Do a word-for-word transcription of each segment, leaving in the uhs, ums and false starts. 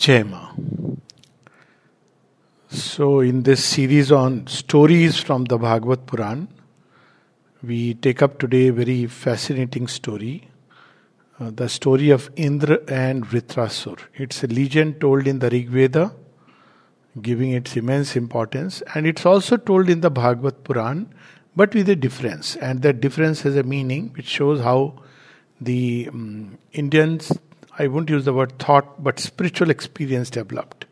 Jai Ma. So, in this series on stories from the Bhagavad Puran, we take up today a very fascinating story. Uh, the story of Indra and Vritrasur. It's a legend told in the Rig Veda, giving its immense importance, and it's also told in the Bhagavad Puran, but with a difference. And that difference has a meaning which shows how the um, Indians, I won't use the word thought, but spiritual experience developed.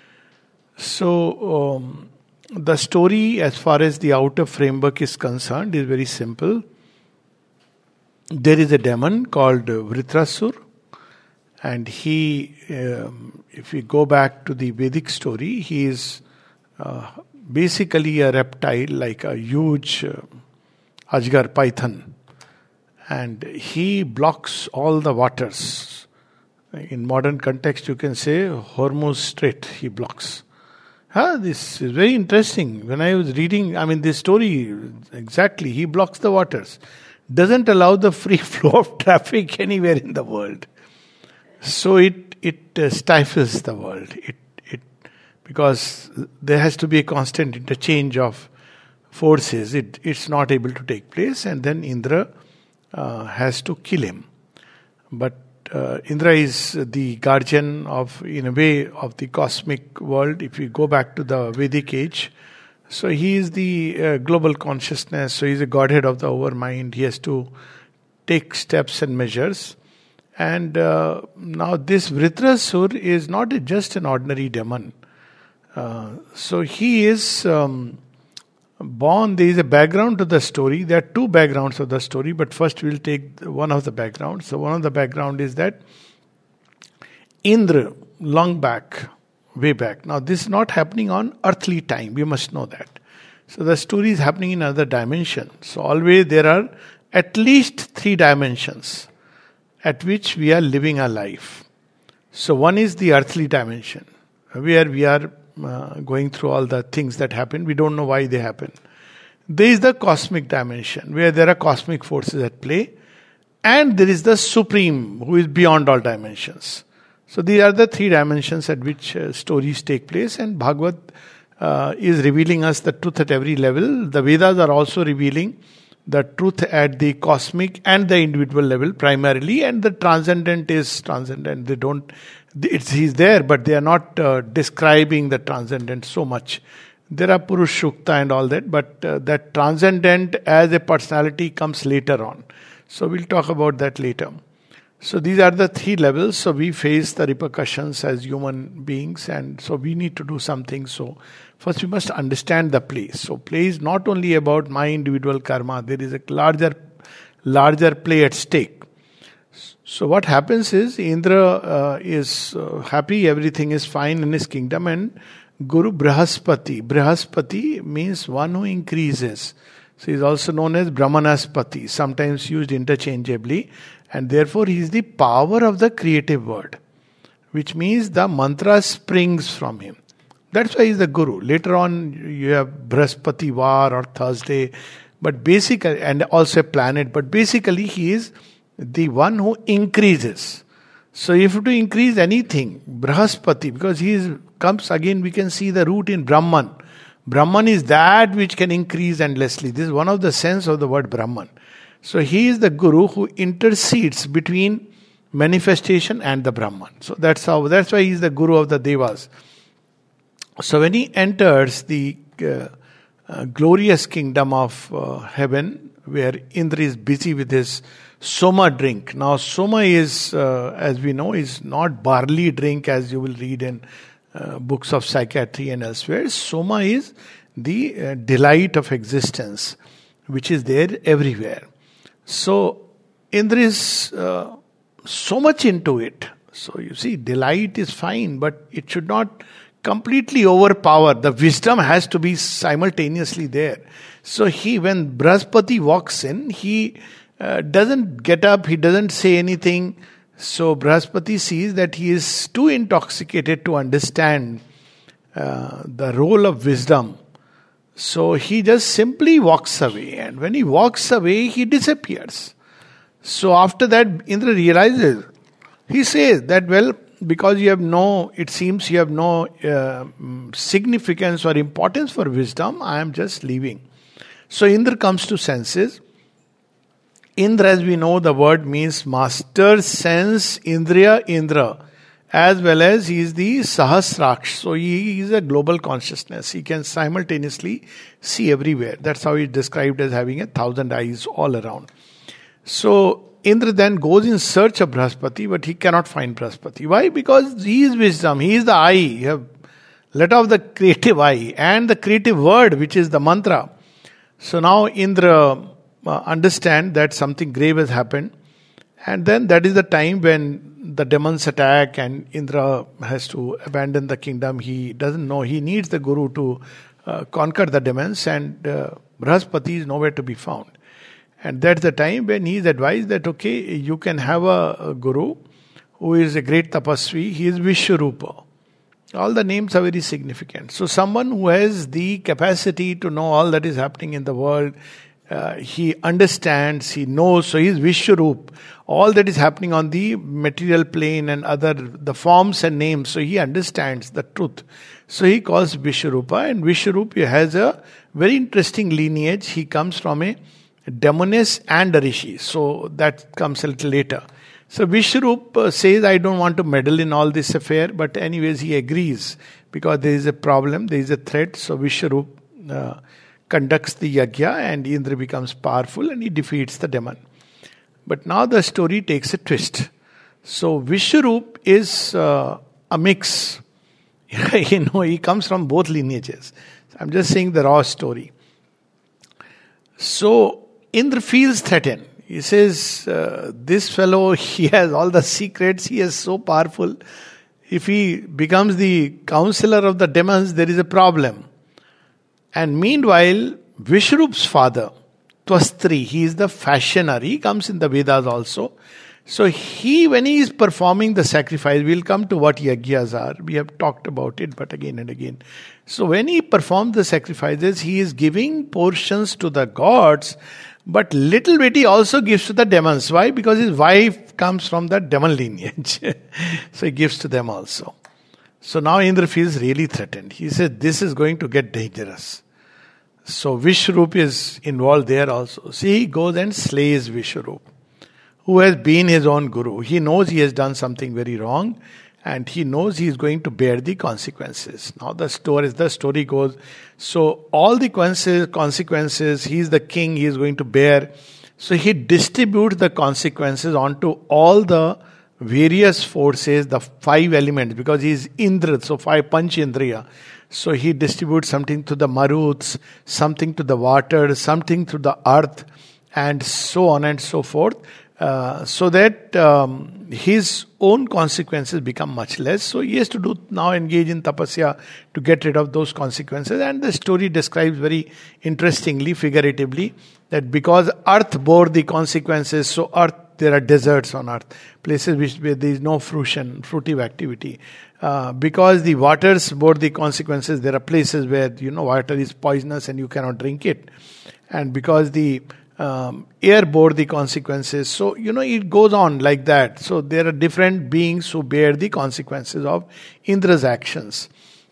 So, um, the story, as far as the outer framework is concerned, is very simple. There is a demon called Vritrasur, and he, um, if we go back to the Vedic story, he is uh, basically a reptile, like a huge uh, Ajgar python, and he blocks all the waters. In modern context, you can say Hormuz Strait he blocks. Huh, this is very interesting. When I was reading, I mean, this story, exactly, he blocks the waters. Doesn't allow the free flow of traffic anywhere in the world. So it it uh, stifles the world. It it because there has to be a constant interchange of forces. It it's not able to take place, and then Indra uh, has to kill him. But Uh, Indra is the guardian of, in a way, of the cosmic world. If we go back to the Vedic age, so he is the uh, global consciousness. So he is a godhead of the overmind. He has to take steps and measures. And uh, now this Vritrasur is not just an ordinary demon. Uh, so he is um, born. There is a background to the story. There are two backgrounds of the story, but first we'll take one of the backgrounds. So one of the background is that Indra, long back, way back. Now this is not happening on earthly time. We must know that. So the story is happening in another dimension. So always there are at least three dimensions at which we are living our life. So one is the earthly dimension, where we are Uh, going through all the things that happen. We don't know why they happen. There is the cosmic dimension, where there are cosmic forces at play, and there is the supreme, who is beyond all dimensions. So these are the three dimensions at which uh, stories take place, and Bhagavad uh, is revealing us the truth at every level. The Vedas are also revealing the truth at the cosmic and the individual level primarily, and the transcendent is transcendent. They don't It's, he's there, but they are not uh, describing the transcendent so much. There are Purush Shukta and all that, but uh, that transcendent as a personality comes later on. So we'll talk about that later. So these are the three levels. So we face the repercussions as human beings, and so we need to do something. So first we must understand the play. So play is not only about my individual karma. There is a larger, larger play at stake. So what happens is Indra uh, is uh, happy, everything is fine in his kingdom, and Guru Brahaspati. Brahaspati means one who increases. So he is also known as Brahmanaspati, sometimes used interchangeably, and therefore he is the power of the creative word, which means the mantra springs from him. That's why he is the Guru. Later on you have Brahaspati Var or Thursday, but basically, and also a planet, but basically he is the one who increases. So if to increase anything, Brahaspati, because he is, comes again, we can see the root in Brahman. Brahman is that which can increase endlessly. This is one of the sense of the word Brahman. So he is the Guru who intercedes between manifestation and the Brahman. So that's how, that's why he is the Guru of the Devas. So when he enters the uh, uh, glorious kingdom of uh, heaven, where Indra is busy with his Soma drink. Now Soma is, uh, as we know, is not barley drink as you will read in uh, books of psychiatry and elsewhere. Soma is the uh, delight of existence, which is there everywhere. So Indra is uh, so much into it. So you see, delight is fine, but it should not completely overpower. The wisdom has to be simultaneously there. So he, when Brahaspati walks in, he uh, doesn't get up, he doesn't say anything. So Brahaspati sees that he is too intoxicated to understand uh, the role of wisdom. So he just simply walks away, and when he walks away, he disappears. So after that, Indra realizes, he says that, well, because you have no, it seems you have no uh, significance or importance for wisdom, I am just leaving. So Indra comes to senses. Indra, as we know, the word means master, sense, Indriya, Indra. As well as he is the Sahasraksh. So he is a global consciousness. He can simultaneously see everywhere. That's how he is described as having a thousand eyes all around. So Indra then goes in search of Brahaspati, but he cannot find Brahaspati. Why? Because he is wisdom. He is the eye. You have let off the creative eye and the creative word, which is the mantra. So now Indra uh, understand that something grave has happened. And then that is the time when the demons attack and Indra has to abandon the kingdom. He doesn't know. He needs the guru to uh, conquer the demons, and uh, Brahaspati is nowhere to be found. And that's the time when he is advised that, okay, you can have a, a guru who is a great tapasvi. He is Vishwarupa. All the names are very significant. So someone who has the capacity to know all that is happening in the world, uh, he understands, he knows, so he is Vishwarup. All that is happening on the material plane and other, the forms and names, so he understands the truth. So he calls Vishwarupa, and Vishwarupa has a very interesting lineage. He comes from a demoness and a rishi, so that comes a little later. So Vishwarup says, I don't want to meddle in all this affair, but anyways he agrees because there is a problem, there is a threat. So Vishwarup uh, conducts the yagya and Indra becomes powerful and he defeats the demon. But now the story takes a twist. So Vishwarup is uh, a mix. you know, he comes from both lineages. I'm just saying the raw story. So Indra feels threatened. He says, uh, this fellow, he has all the secrets, he is so powerful. If he becomes the counselor of the demons, there is a problem. And meanwhile, Vishwarup's father, Twastri, he is the fashioner. He comes in the Vedas also. So he, when he is performing the sacrifice, we'll come to what yagyas are. We have talked about it, but again and again. So when he performs the sacrifices, he is giving portions to the gods, but little bit he also gives to the demons. Why? Because his wife comes from the demon lineage. So he gives to them also. So now Indra feels really threatened. He says, this is going to get dangerous. So Vishwarup is involved there also. See, he goes and slays Vishwarup, who has been his own guru. He knows he has done something very wrong, and he knows he is going to bear the consequences. Now the story, the story goes, so all the consequences, he is the king, he is going to bear. So he distributes the consequences onto all the various forces, the five elements, because he is Indra, so five Panch Indriya. So he distributes something to the Maruts, something to the water, something to the earth, and so on and so forth. Uh, so that um, his own consequences become much less. So he has to do now engage in tapasya to get rid of those consequences. And the story describes very interestingly, figuratively, that because earth bore the consequences, so earth, there are deserts on earth, places which, where there is no fruition, fruitive activity. Uh, because the waters bore the consequences, there are places where, you know, water is poisonous and you cannot drink it. And because the Um, air bore the consequences. So, you know, it goes on like that. So there are different beings who bear the consequences of Indra's actions.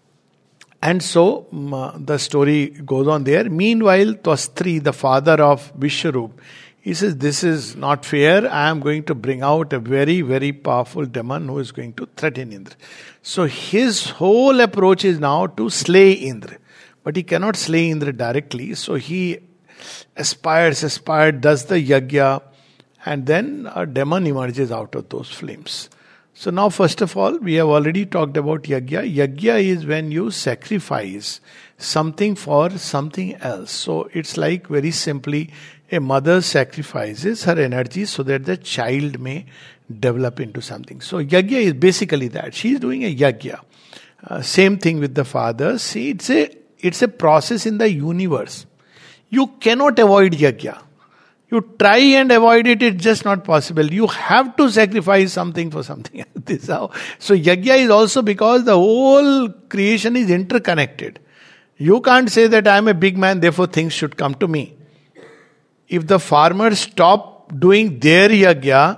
And so um, uh, the story goes on there. Meanwhile, Twastri, the father of Vishwarup, he says, this is not fair. I am going to bring out a very, very powerful demon who is going to threaten Indra. So his whole approach is now to slay Indra. But he cannot slay Indra directly. So he aspires, aspired, does the yagya, and then a demon emerges out of those flames. So now, first of all, we have already talked about yagya. Yagya is when you sacrifice something for something else. So it's like, very simply, a mother sacrifices her energy so that the child may develop into something. So yagya is basically that. She is doing a yagya. Uh, same thing with the father. See, it's a it's a process in the universe. You cannot avoid yagya. You try and avoid it, it's just not possible. You have to sacrifice something for something. This is how. So yagya is also because the whole creation is interconnected. You can't say that I am a big man, therefore things should come to me. If the farmers stop doing their yagya,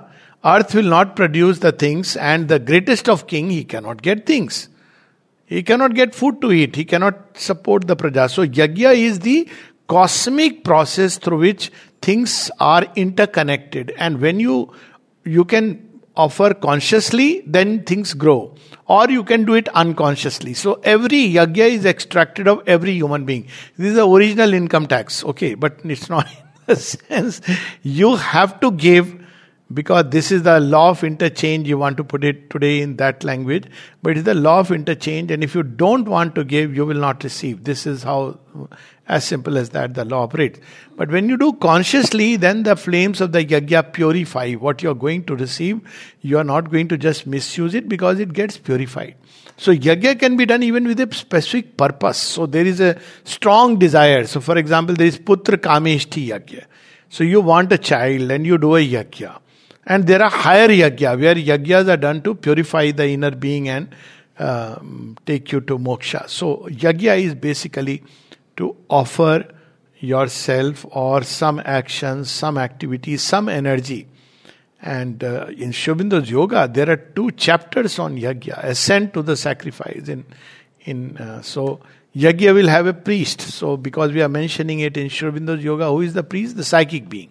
Earth will not produce the things, and the greatest of king, he cannot get things. He cannot get food to eat. He cannot support the praja. So yajna is the cosmic process through which things are interconnected. And when you you can offer consciously, then things grow. Or you can do it unconsciously. So every yajna is extracted of every human being. This is the original income tax. Okay, but it's not in the sense. You have to give, because this is the law of interchange. You want to put it today in that language, but it is the law of interchange, and if you don't want to give, you will not receive. This is how, as simple as that, the law operates. But when you do consciously, then the flames of the yajna purify what you are going to receive. You are not going to just misuse it, because it gets purified. So yajna can be done even with a specific purpose. So there is a strong desire. So for example, there is putra kameshti yajna. So you want a child and you do a yajna. And there are higher yajna, where yajnas are done to purify the inner being and uh, take you to moksha. So yajna is basically to offer yourself or some actions, some activities, some energy. And uh, in Sri Aurobindo's yoga, there are two chapters on yajna, ascent to the sacrifice. In in uh, so yajna will have a priest. So because we are mentioning it in Sri Aurobindo's yoga, who is the priest? The psychic being.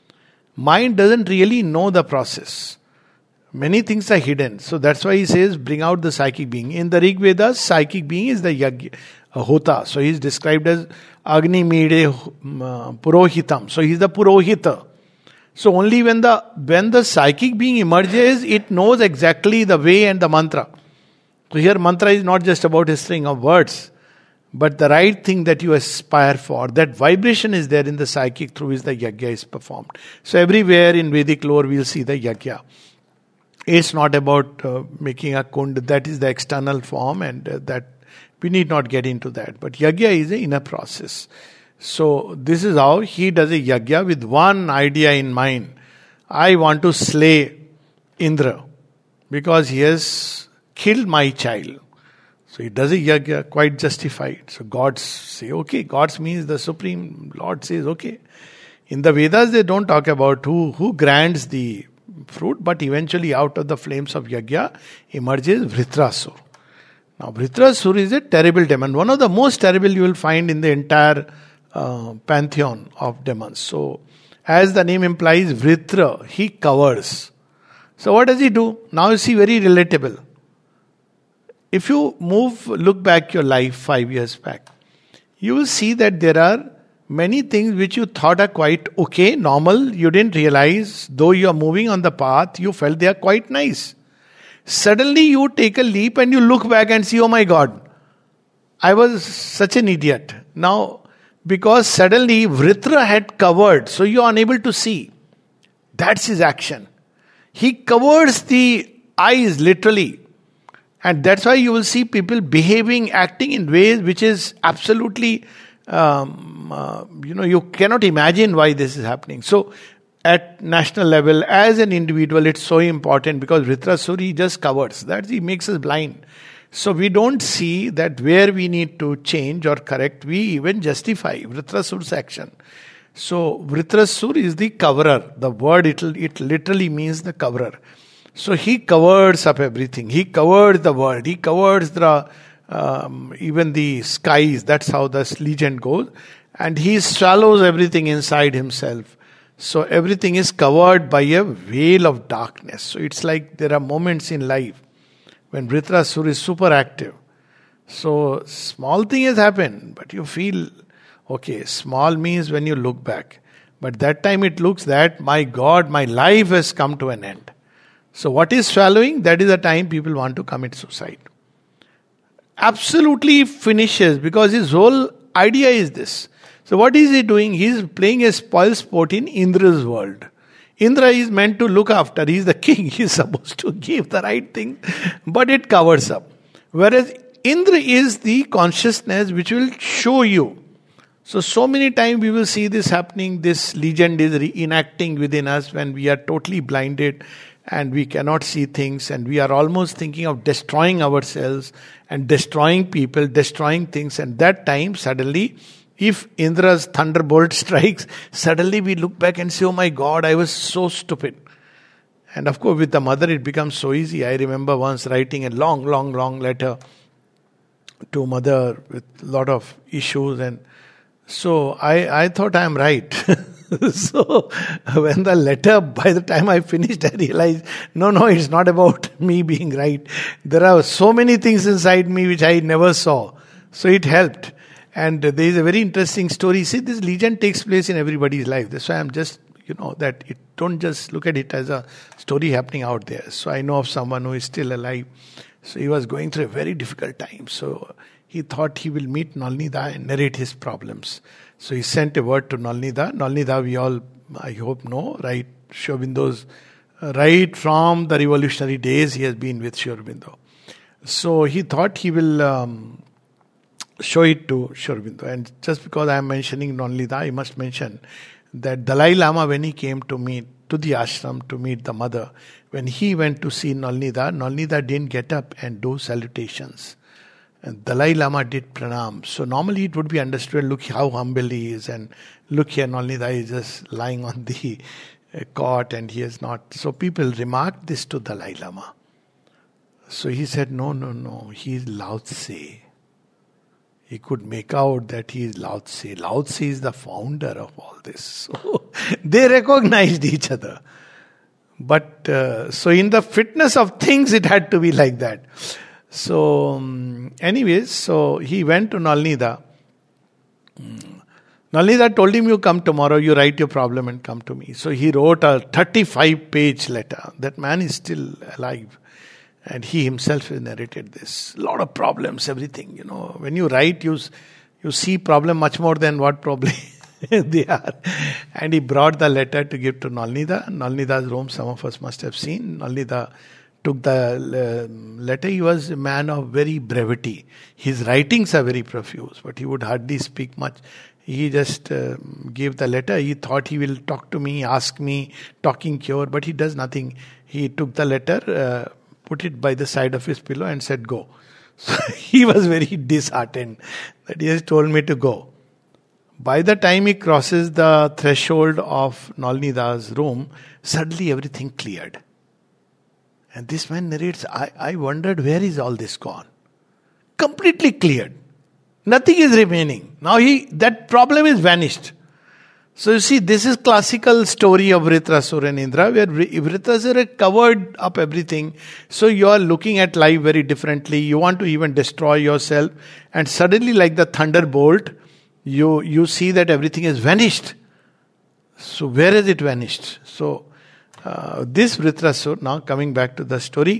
Mind doesn't really know the process. Many things are hidden. So that's why he says, bring out the psychic being. In the Rig Vedas, psychic being is the yajna, uh, hota. So he is described as Agni Mide uh, Purohitam. So he is the Purohita. So only when the when the psychic being emerges, it knows exactly the way and the mantra. So here mantra is not just about a string of words, but the right thing that you aspire for. That vibration is there in the psychic through which the yajna is performed. So everywhere in Vedic lore we'll see the yajna. It's not about uh, making a kund. That is the external form, and uh, that we need not get into that. But yajna is an inner process. So this is how he does a yajna with one idea in mind. I want to slay Indra because he has killed my child. So he does a yajna, quite justified. So gods say, okay, gods means the Supreme Lord says, okay. In the Vedas, they don't talk about who, who grants the fruit, but eventually out of the flames of yajna emerges Vritrasur. Now Vritrasur is a terrible demon. One of the most terrible you will find in the entire uh, pantheon of demons. So as the name implies, Vritra, he covers. So what does he do? Now you see, very relatable. If you move, look back your life five years back, you will see that there are many things which you thought are quite okay, normal. You didn't realize, though you are moving on the path, you felt they are quite nice. Suddenly you take a leap and you look back and see, oh my God, I was such an idiot. Now, because suddenly Vritra had covered, so you are unable to see. That's his action. He covers the eyes literally. And that's why you will see people behaving, acting in ways which is absolutely, um, uh, you know, you cannot imagine why this is happening. So, at national level, as an individual, it's so important because Vritrasuri just covers. That he makes us blind. So we don't see that where we need to change or correct, we even justify Vritrasur's action. So Vritrasur is the coverer. The word, it, it literally means the coverer. So he covers up everything. He covers the world. He covers the um, even the skies. That's how this legend goes. And he swallows everything inside himself. So everything is covered by a veil of darkness. So it's like there are moments in life when Vritrasur is super active. So small thing has happened, but you feel, okay, small means when you look back. But that time it looks that, my God, my life has come to an end. So what is swallowing? That is the time people want to commit suicide. Absolutely finishes, because his whole idea is this. So what is he doing? He is playing a spoil sport in Indra's world. Indra is meant to look after. He is the king. He is supposed to give the right thing. But it covers up. Whereas Indra is the consciousness which will show you. So, so many times we will see this happening. This legend is reenacting within us when we are totally blinded and we cannot see things, and we are almost thinking of destroying ourselves and destroying people, destroying things. And that time suddenly, if Indra's thunderbolt strikes, suddenly we look back and say, oh my God, I was so stupid. And of course, with the mother, it becomes so easy. I remember once writing a long, long, long letter to mother with a lot of issues, and so I, I thought I am right. So when the letter, by the time I finished, I realized, no, no, it's not about me being right. There are so many things inside me which I never saw. So it helped. And there is a very interesting story. See, this legend takes place in everybody's life. That's why I'm just, you know, that it don't just look at it as a story happening out there. So I know of someone who is still alive. So he was going through a very difficult time. So he thought he will meet Nalnida and narrate his problems. So he sent a word to Nalnida. Nalnida, we all, I hope, know, right? Sri Aurobindo's, right from the revolutionary days, he has been with Sri Aurobindo. So he thought he will um, show it to Sri Aurobindo. And just because I am mentioning Nalnida, I must mention that Dalai Lama, when he came to meet, to the ashram to meet the mother, when he went to see Nalnida, Nalnida didn't get up and do salutations. And Dalai Lama did pranam. So normally it would be understood, look how humble he is, and look here, Nalnida is just lying on the uh, cot and he is not. So people remarked this to Dalai Lama. So he said, no, no, no, he is Lao Tse. He could make out that he is Lao Tse. Lao Tse is the founder of all this. So they recognized each other. But uh, so in the fitness of things, it had to be like that. So, um, anyways, so he went to Nalnida. Mm. Nalnida told him, you come tomorrow, you write your problem and come to me. So he wrote a thirty-five page letter. That man is still alive. And he himself has narrated this. A lot of problems, everything, you know. When you write, you, you see problem much more than what probably they are. And he brought the letter to give to Nalnida. Nalnida's room, some of us must have seen. Nalnida took the uh, letter. He was a man of very brevity. His writings are very profuse, but he would hardly speak much. He just uh, gave the letter. He thought he will talk to me, ask me, talking cure, but he does nothing. He took the letter, uh, put it by the side of his pillow and said, go. So he was very disheartened that he has told me to go. By the time he crosses the threshold of Nalnida's room, suddenly everything cleared. And this man narrates, I, I wondered, where is all this gone? Completely cleared. Nothing is remaining. Now he that problem is vanished. So you see, this is classical story of Vritrasura and Indra, where Vritrasura covered up everything. So you are looking at life very differently. You want to even destroy yourself. And suddenly, like the thunderbolt, you, you see that everything has vanished. So where has it vanished? So Uh, this Vritrasura, now coming back to the story,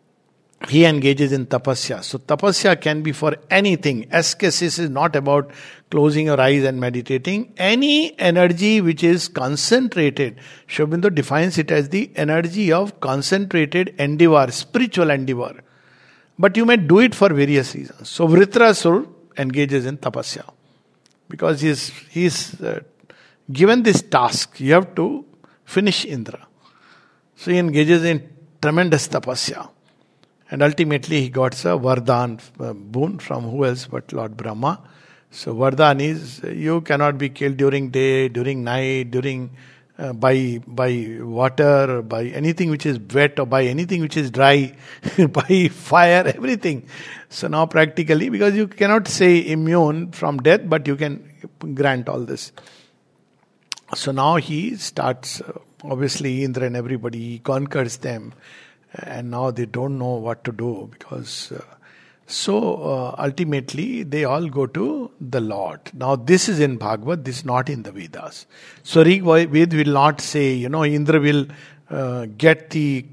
he engages in tapasya. So tapasya can be for anything. Ascesis is not about closing your eyes and meditating. Any energy which is concentrated, Sri Aurobindo defines it as the energy of concentrated endeavor, spiritual endeavor. But you may do it for various reasons. So Vritrasura engages in tapasya. Because he is, he is uh, given this task. You have to finish Indra. So he engages in tremendous tapasya. And ultimately he got a Vardhan uh, boon from who else but Lord Brahma. So Vardhan is, you cannot be killed during day, during night, during uh, by by water, by anything which is wet, or by anything which is dry, by fire, everything. So now practically, because you cannot say immune from death, but you can grant all this. So now he starts... Uh, Obviously, Indra and everybody, he conquers them, and now they don't know what to do because. Uh, so uh, ultimately, they all go to the Lord. Now, this is in Bhagavad, this is not in the Vedas. So Rig Ved will not say, you know, Indra will uh, get the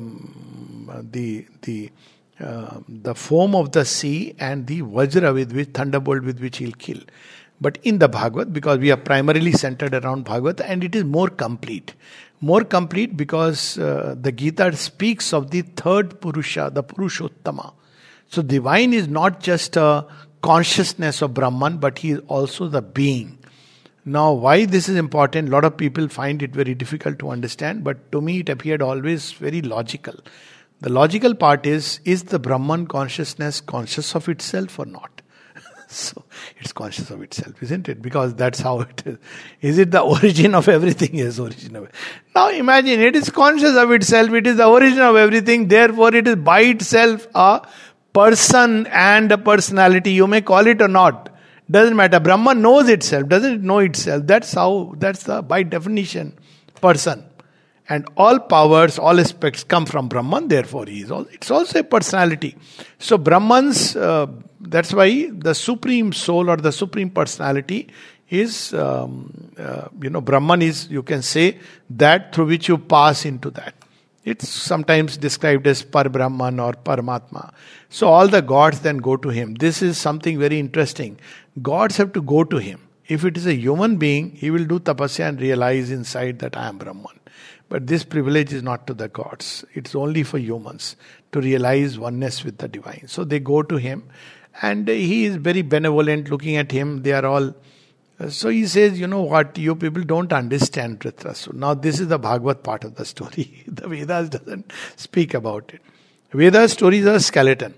um, the the uh, the foam of the sea and the Vajra with which thunderbolt with which he'll kill. But in the Bhagavad, because we are primarily centered around Bhagavad, and it is more complete. More complete because uh, the Gita speaks of the third Purusha, the Purushottama. So divine is not just a consciousness of Brahman, but he is also the being. Now, why this is important, a lot of people find it very difficult to understand, but to me it appeared always very logical. The logical part is, is the Brahman consciousness conscious of itself or not? So it's conscious of itself, isn't it? Because that's how it is. Is it the origin of everything? Yes, origin of it. Now imagine, it is conscious of itself, it is the origin of everything, therefore it is by itself a person and a personality. You may call it or not. Doesn't matter. Brahman knows itself, doesn't it know itself? That's how, that's the, by definition, person. And all powers, all aspects come from Brahman, therefore he is also, it's also a personality. So Brahman's, uh, that's why the supreme soul or the supreme personality is, um, uh, you know, Brahman is, you can say, that through which you pass into that. It's sometimes described as Par Brahman or Paramatma. So all the gods then go to him. This is something very interesting. Gods have to go to him. If it is a human being, he will do tapasya and realize inside that I am Brahman. But this privilege is not to the gods. It's only for humans to realize oneness with the divine. So they go to him and he is very benevolent looking at him. They are all... So he says, you know what, you people don't understand Dhritarashtra. Now this is the Bhagavad part of the story. The Vedas doesn't speak about it. Vedas stories are skeleton.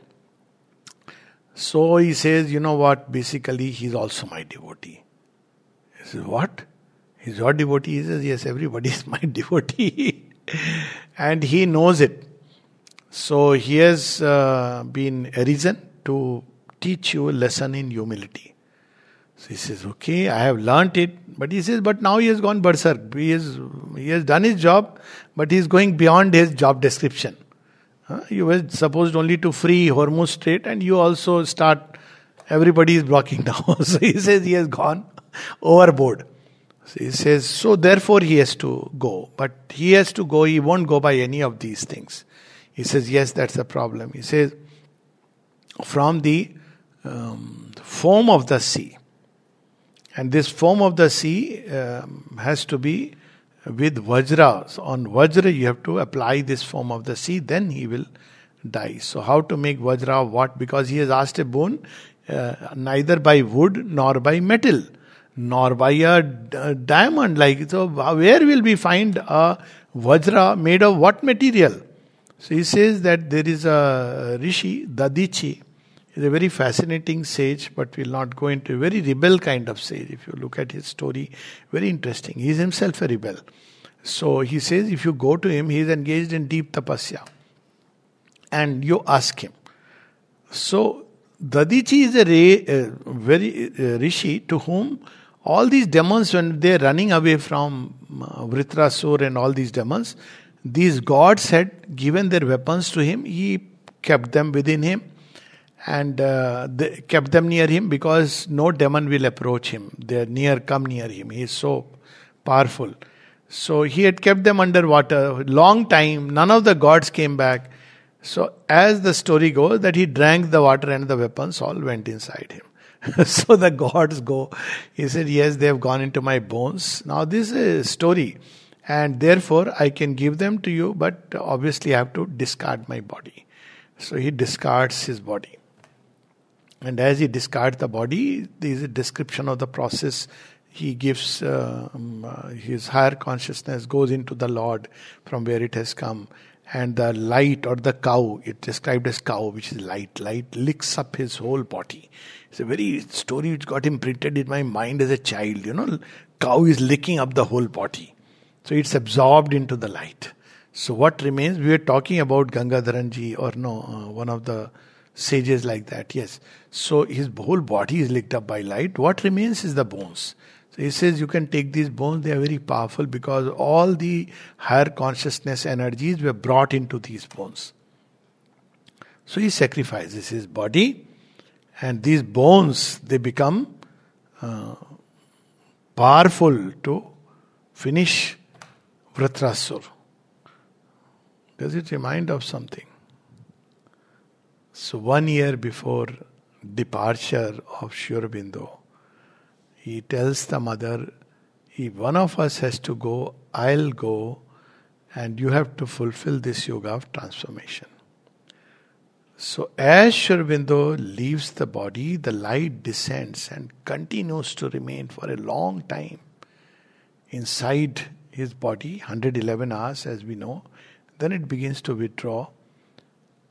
So he says, you know what, basically he's also my devotee. He says, what? He's your devotee? He says, yes, everybody is my devotee. And he knows it. So he has uh, been arisen to teach you a lesson in humility. So he says, okay, I have learnt it. But he says, but now he has gone berserk. He has, he has done his job, but he is going beyond his job description. Huh? You were supposed only to free Hormuz Strait, and you also start, everybody is blocking now. So he says he has gone overboard. So he says, so therefore he has to go. But he has to go, he won't go by any of these things. He says, yes, that's the problem. He says, from the um, foam of the sea. And this foam of the sea um, has to be with Vajra. So on Vajra you have to apply this foam of the sea, then he will die. So how to make Vajra what? Because he has asked a boon, uh, neither by wood nor by metal, nor by a d- diamond. Like, so where will we find a Vajra made of what material? So he says that there is a Rishi, Dadichi. He's a very fascinating sage, but will not go into a very rebel kind of sage. If you look at his story, very interesting. He is himself a rebel. So he says, if you go to him, he is engaged in deep tapasya. And you ask him. So Dadichi is a, re, a very uh, rishi to whom all these demons, when they are running away from uh, Vritrasur and all these demons, these gods had given their weapons to him. He kept them within him. And uh, they kept them near him because no demon will approach him. They are near, come near him. He is so powerful. So he had kept them underwater. Long time, none of the gods came back. So as the story goes, that he drank the water and the weapons all went inside him. So the gods go. He said, yes, they have gone into my bones. Now this is a story. And therefore I can give them to you, but obviously I have to discard my body. So he discards his body. And as he discards the body, there is a description of the process. He gives, uh, um, uh, his higher consciousness goes into the Lord from where it has come. And the light or the cow, it's described as cow, which is light. Light licks up his whole body. It's a very story which got imprinted in my mind as a child. You know, cow is licking up the whole body. So it's absorbed into the light. So what remains, we were talking about Gangadharanji or no, uh, one of the sages like that, yes. So his whole body is licked up by light. What remains is the bones. So he says you can take these bones, they are very powerful because all the higher consciousness energies were brought into these bones. So he sacrifices his body and these bones, they become uh, powerful to finish Vritrasur. Does it remind of something? So one year before departure of Sri Aurobindo, he tells the mother, if one of us has to go, I'll go, and you have to fulfill this yoga of transformation. So as Sri Aurobindo leaves the body, the light descends and continues to remain for a long time inside his body, one hundred eleven hours as we know. Then it begins to withdraw.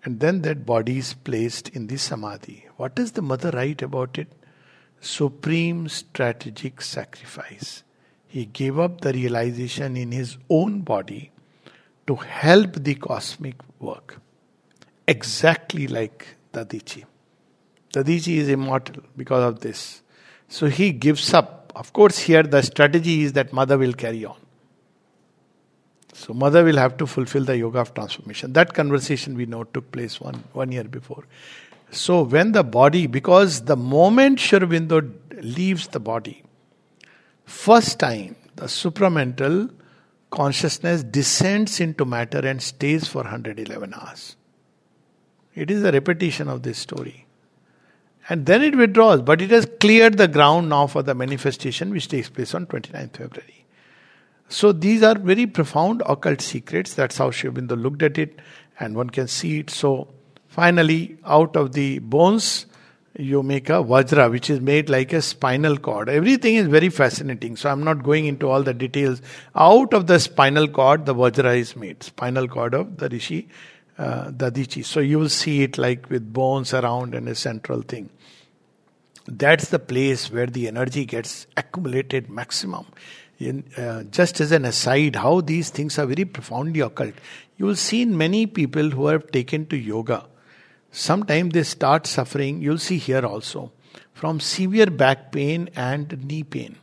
And then that body is placed in the samadhi. What does the mother write about it? Supreme strategic sacrifice. He gave up the realization in his own body to help the cosmic work. Exactly like Dadichi. Dadichi is immortal because of this. So he gives up. Of course, here the strategy is that mother will carry on. So mother will have to fulfill the yoga of transformation. That conversation we know took place one, one year before. So when the body, because the moment Sri Aurobindo leaves the body, first time the supramental consciousness descends into matter and stays for one hundred eleven hours. It is a repetition of this story. And then it withdraws, but it has cleared the ground now for the manifestation which takes place on twenty-ninth February. So these are very profound occult secrets. That's how Sri Aurobindo looked at it, and one can see it. So finally, out of the bones, you make a vajra, which is made like a spinal cord. Everything is very fascinating. So I'm not going into all the details. Out of the spinal cord, the vajra is made. Spinal cord of the Rishi uh, Dadichi. So you will see it like with bones around and a central thing. That's the place where the energy gets accumulated maximum. In, uh, just as an aside, how these things are very profoundly occult. You will see in many people who have taken to yoga, sometimes they start suffering, you'll see here also, from severe back pain and knee pain.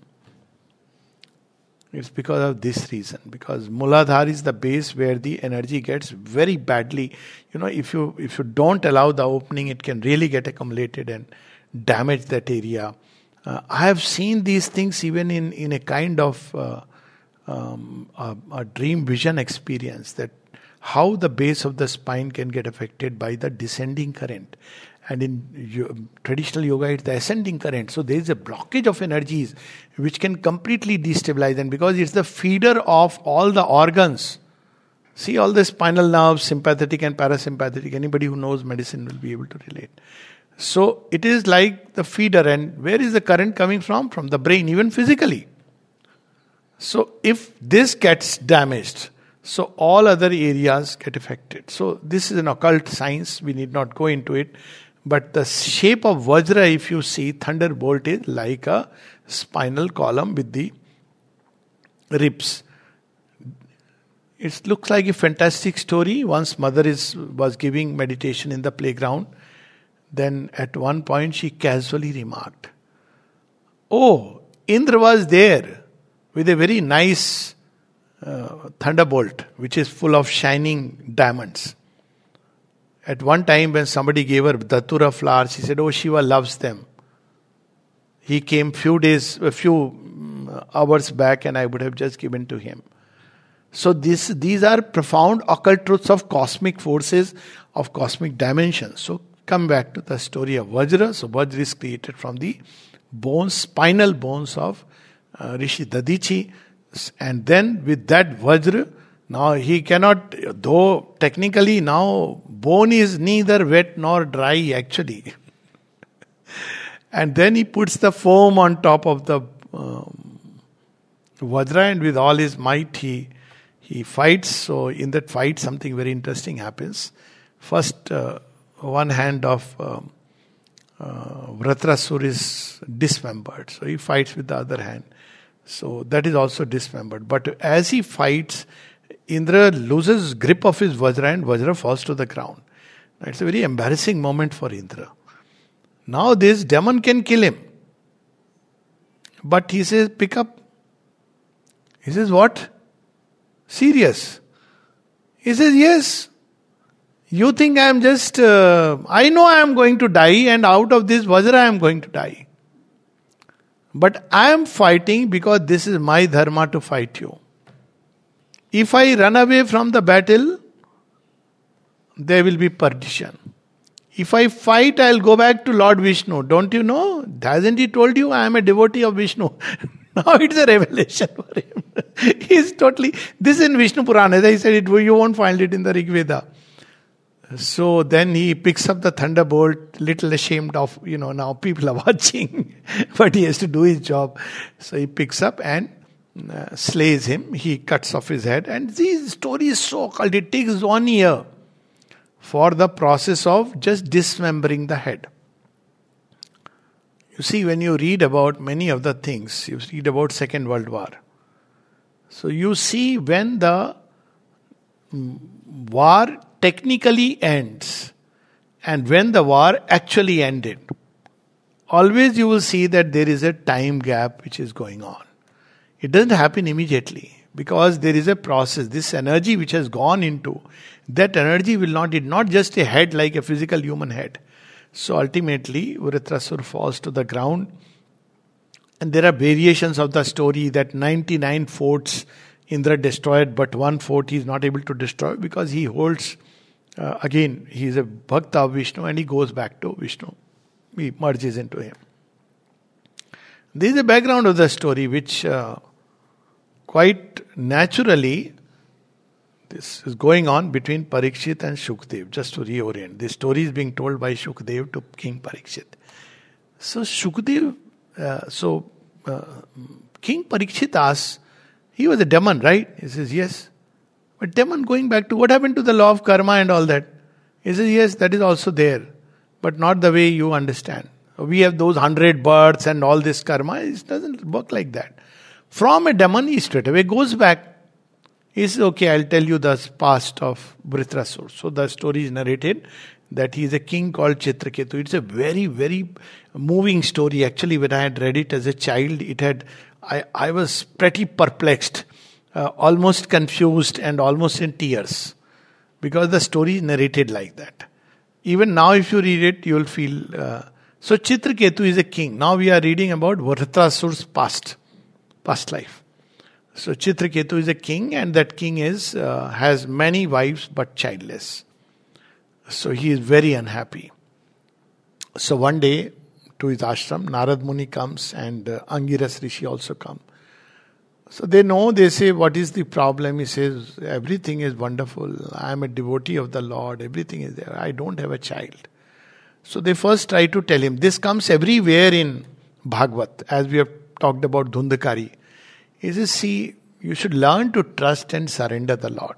It's because of this reason. Because Muladhara is the base where the energy gets very badly. You know, if you if you don't allow the opening, it can really get accumulated and damage that area. Uh, I have seen these things even in, in a kind of uh, um, a, a dream vision experience, that how the base of the spine can get affected by the descending current. And in yo- traditional yoga, it's the ascending current. So there is a blockage of energies which can completely destabilize. And because it's the feeder of all the organs, see all the spinal nerves, sympathetic and parasympathetic, anybody who knows medicine will be able to relate. So it is like the feeder. And where is the current coming from? From the brain, even physically. So if this gets damaged, so all other areas get affected. So this is an occult science, we need not go into it. But the shape of Vajra, if you see, thunderbolt is like a spinal column with the ribs. It looks like a fantastic story. Once mother is was giving meditation in the playground, then at one point she casually remarked, "Oh, Indra was there with a very nice uh, thunderbolt, which is full of shining diamonds." At one time when somebody gave her datura flowers, she said, "Oh, Shiva loves them. He came few days, a few hours back and I would have just given to him." So this, these are profound occult truths of cosmic forces, of cosmic dimensions. So come back to the story of Vajra. So Vajra is created from the bones, spinal bones of uh, Rishi Dadichi. And then with that Vajra, now he cannot, though technically now bone is neither wet nor dry actually. And then he puts the foam on top of the um, Vajra, and with all his might he he fights. So in that fight something very interesting happens. First uh, one hand of um, uh, Vratrasur is dismembered. So he fights with the other hand. So that is also dismembered. But as he fights, Indra loses grip of his Vajra and Vajra falls to the ground. It's a very embarrassing moment for Indra. Now this demon can kill him. But he says, pick up. He says, what? Serious? He says, yes. You think I am just, uh, I know I am going to die, and out of this Vajra I am going to die. But I am fighting because this is my dharma to fight you. If I run away from the battle, there will be perdition. If I fight, I'll go back to Lord Vishnu. Don't you know? Hasn't he told you I am a devotee of Vishnu? Now it's a revelation for him. He's totally, this is in Vishnu Purana. As I said, it, you won't find it in the Rig Veda. So then he picks up the thunderbolt, little ashamed of, you know, now people are watching, but he has to do his job. So he picks up and uh, slays him. He cuts off his head. And this story is so occult. It takes one year for the process of just dismembering the head. You see, when you read about many of the things, you read about Second World War. So you see when the war technically ends and when the war actually ended, always you will see that there is a time gap which is going on. It doesn't happen immediately because there is a process. This energy which has gone into, that energy will not, it's not just a head like a physical human head. So ultimately, Vritrasur falls to the ground. And there are variations of the story that ninety-nine forts Indra destroyed, but one fort he is not able to destroy because he holds, uh, again, he is a Bhakta of Vishnu and he goes back to Vishnu. He merges into him. There is a background of the story which uh, quite naturally this is going on between Parikshit and Shukdev, just to reorient. This story is being told by Shukdev to King Parikshit. So Shukdev, uh, so uh, King Parikshit asks, he was a demon, right? He says, yes. But demon, going back to what happened to the law of karma and all that? He says, yes, that is also there, but not the way you understand. We have those hundred births and all this karma. It doesn't work like that. From a demon, he straight away goes back. He says, okay, I'll tell you the past of Vritrasur. So the story is narrated that he is a king called Chitraketu. It's a very, very moving story. Actually, when I had read it as a child, it had, I, I was pretty perplexed, uh, almost confused and almost in tears. Because the story is narrated like that. Even now if you read it, you will feel... Uh, so Chitraketu is a king. Now we are reading about Vritrasur's past, past life. So Chitraketu is a king, and that king is uh, has many wives but childless. So he is very unhappy. So one day to his ashram, Narad Muni comes and uh, Angiras Rishi also come. So they know, they say, what is the problem? He says, everything is wonderful. I am a devotee of the Lord. Everything is there. I don't have a child. So they first try to tell him. This comes everywhere in Bhagavad, as we have talked about Dhundakari. He says, see, you should learn to trust and surrender the Lord.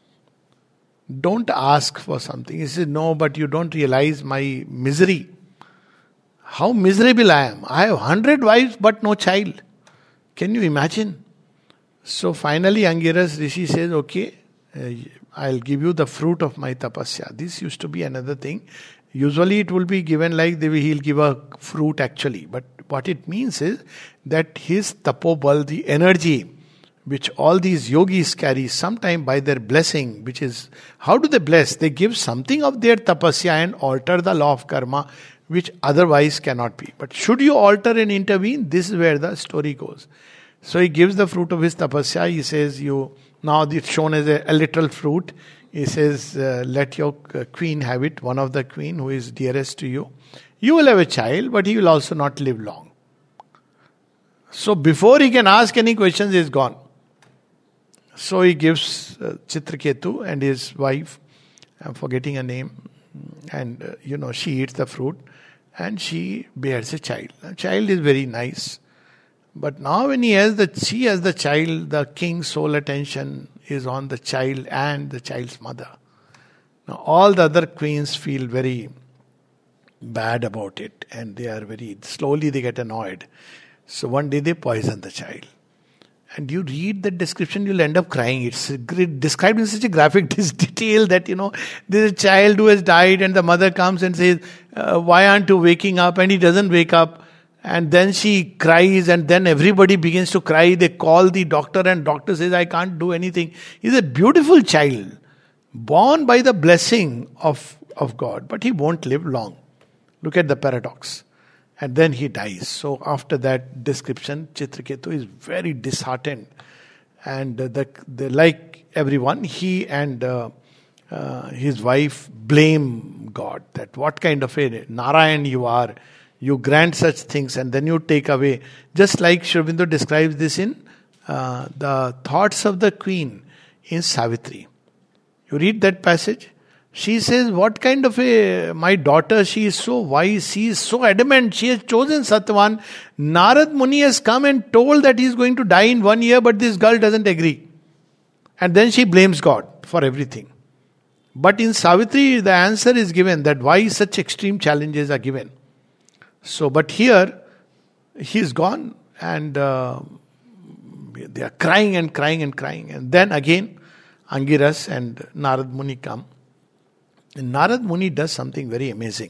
Don't ask for something. He says, no, but you don't realize my misery. How miserable I am. I have hundred wives but no child. Can you imagine? So finally Angiras Rishi says, okay, uh, I'll give you the fruit of my tapasya. This used to be another thing. Usually it will be given like the way he'll give a fruit actually. But what it means is that his tapobal, the energy which all these yogis carry, sometime by their blessing, which is, how do they bless? They give something of their tapasya and alter the law of karma, which otherwise cannot be. But should you alter and intervene, this is where the story goes. So he gives the fruit of his tapasya. He says, you, now it's shown as a, a literal fruit. He says, uh, let your queen have it, one of the queen who is dearest to you. You will have a child, but he will also not live long. So before he can ask any questions, he is gone. So he gives uh, Chitraketu and his wife, I'm forgetting her name, and uh, you know, she eats the fruit and she bears a child. The child is very nice. But now when he has the, she has the child, the king's sole attention is on the child and the child's mother. Now all the other queens feel very bad about it and they are very, slowly they get annoyed. So one day they poison the child. And you read the description, you'll end up crying. It's described in such a graphic detail that, you know, there's a child who has died and the mother comes and says, uh, why aren't you waking up? And he doesn't wake up. And then she cries and then everybody begins to cry. They call the doctor and doctor says, I can't do anything. He's a beautiful child, born by the blessing of, of God, but he won't live long. Look at the paradox. And then he dies. So after that description, Chitraketu is very disheartened. And the, the, like everyone, he and uh, uh, his wife blame God. That what kind of a Narayan you are. You grant such things and then you take away. Just like Sri Aurobindo describes this in uh, the thoughts of the queen in Savitri. You read that passage. She says, what kind of a, my daughter, she is so wise, she is so adamant, she has chosen Satyavan. Narad Muni has come and told that he is going to die in one year, but this girl doesn't agree. And then she blames God for everything. But in Savitri, the answer is given that why such extreme challenges are given. So, but here, he's gone and uh, they are crying and crying and crying. And then again, Angiras and Narad Muni come. And Narad Muni does something very amazing.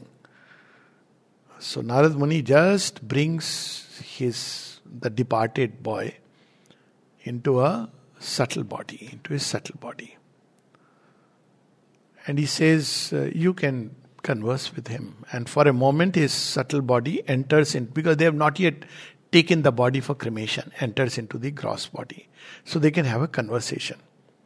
So Narad Muni just brings his the departed boy into a subtle body, into his subtle body. And he says, uh, you can converse with him. And for a moment his subtle body enters in, because they have not yet taken the body for cremation, enters into the gross body. So they can have a conversation.